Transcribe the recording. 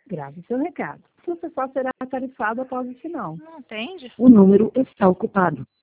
Grave seu recado. Você só será tarifado após o sinal. Não atende? O número está ocupado.